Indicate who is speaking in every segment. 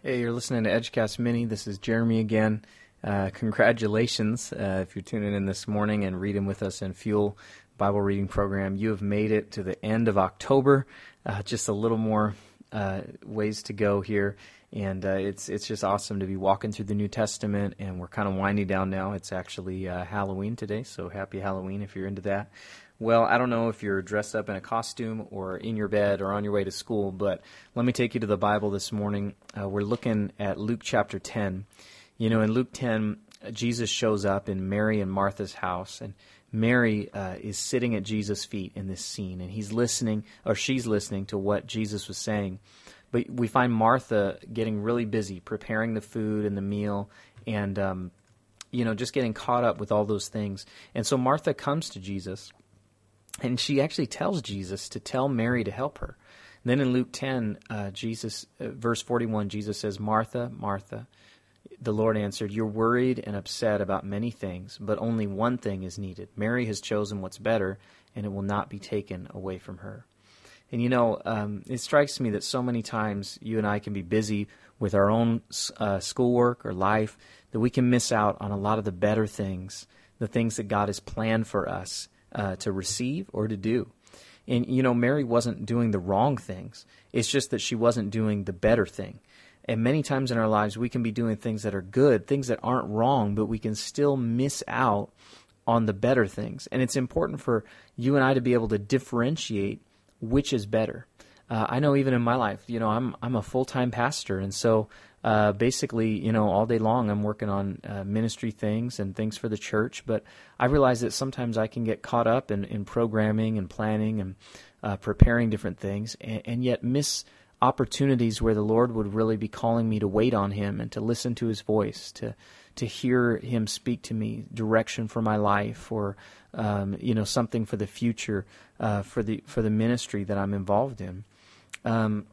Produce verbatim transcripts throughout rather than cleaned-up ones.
Speaker 1: Hey, you're listening to EdgeCast Mini. This is Jeremy again. Uh, congratulations uh, if you're tuning in this morning and reading with us in Fuel Bible Reading Program. You have made it to the end of October. Uh, just a little more uh, ways to go here, and uh, it's it's just awesome to be walking through the New Testament. And we're kind of winding down now. It's actually uh, Halloween today, so happy Halloween if you're into that. Well, I don't know if you're dressed up in a costume or in your bed or on your way to school, but let me take you to the Bible this morning. Uh, we're looking at Luke chapter ten. You know, in Luke ten, Jesus shows up in Mary and Martha's house, and Mary uh, is sitting at Jesus' feet in this scene, and he's listening, or she's listening to what Jesus was saying. But we find Martha getting really busy preparing the food and the meal, and, um, you know, just getting caught up with all those things. And so Martha comes to Jesus, and she actually tells Jesus to tell Mary to help her. And then in Luke ten, uh, Jesus, uh, verse forty-one, Jesus says, "Martha, Martha, the Lord answered, you're worried and upset about many things, but only one thing is needed. Mary has chosen what's better, and it will not be taken away from her." And you know, um, it strikes me that so many times you and I can be busy with our own uh, schoolwork or life that we can miss out on a lot of the better things, the things that God has planned for us Uh, to receive or to do. And, you know, Mary wasn't doing the wrong things. It's just that she wasn't doing the better thing. And many times in our lives, we can be doing things that are good, things that aren't wrong, but we can still miss out on the better things. And it's important for you and I to be able to differentiate which is better. Uh, I know even in my life, you know, I'm I'm a full-time pastor, and so uh, basically, you know, all day long I'm working on uh, ministry things and things for the church, but I realize that sometimes I can get caught up in, in programming and planning and uh, preparing different things, and, and yet miss opportunities where the Lord would really be calling me to wait on Him and to listen to His voice, to to hear Him speak to me, direction for my life, or um, you know, something for the future, uh, for the for the ministry that I'm involved in. Um,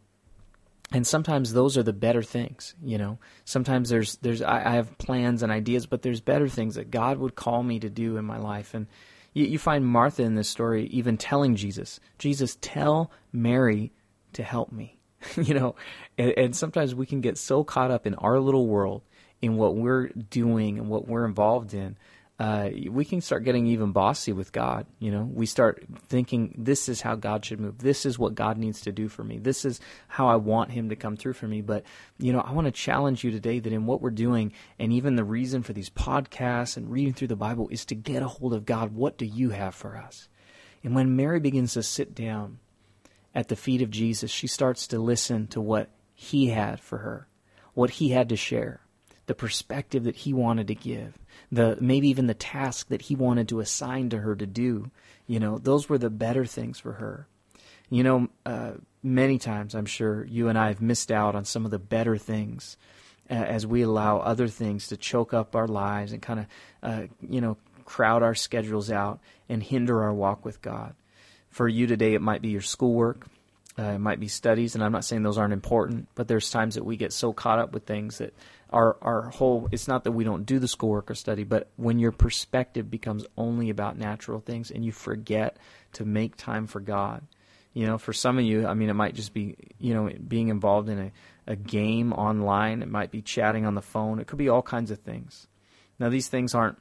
Speaker 1: and sometimes those are the better things, you know. Sometimes there's there's I, I have plans and ideas, but there's better things that God would call me to do in my life. And you, you find Martha in this story even telling Jesus, Jesus, tell Mary to help me, you know. And, and sometimes we can get so caught up in our little world, in what we're doing and what we're involved in. Uh, we can start getting even bossy with God, you know. We start thinking, this is how God should move. This is what God needs to do for me. This is how I want Him to come through for me. But, you know, I want to challenge you today that in what we're doing, and even the reason for these podcasts and reading through the Bible, is to get a hold of God. What do you have for us? And when Mary begins to sit down at the feet of Jesus, she starts to listen to what He had for her, what He had to share, the perspective that He wanted to give, the maybe even the task that He wanted to assign to her to do. You know, those were the better things for her. You know, uh, many times I'm sure you and I have missed out on some of the better things uh, as we allow other things to choke up our lives and kind of, uh, you know, crowd our schedules out and hinder our walk with God. For you today, it might be your schoolwork. Uh, it might be studies, and I'm not saying those aren't important, but there's times that we get so caught up with things that our our whole, it's not that we don't do the schoolwork or study, but when your perspective becomes only about natural things and you forget to make time for God. You know, for some of you, I mean, it might just be, you know, being involved in a, a game online. It might be chatting on the phone. It could be all kinds of things. Now, these things aren't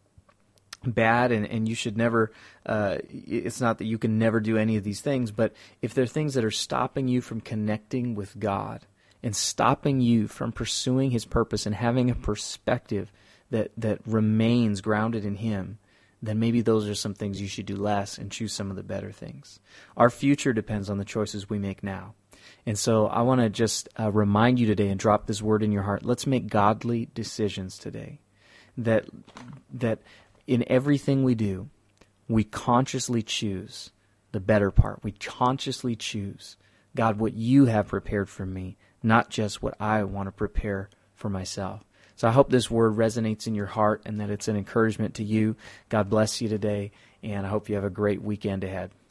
Speaker 1: bad, and, and you should never, uh, it's not that you can never do any of these things, but if there are things that are stopping you from connecting with God and stopping you from pursuing His purpose and having a perspective that, that remains grounded in Him, then maybe those are some things you should do less and choose some of the better things. Our future depends on the choices we make now. And so I want to just uh, remind you today and drop this word in your heart. Let's make godly decisions today. That that in everything we do, we consciously choose the better part. We consciously choose, God, what You have prepared for me, not just what I want to prepare for myself. So I hope this word resonates in your heart and that it's an encouragement to you. God bless you today, and I hope you have a great weekend ahead.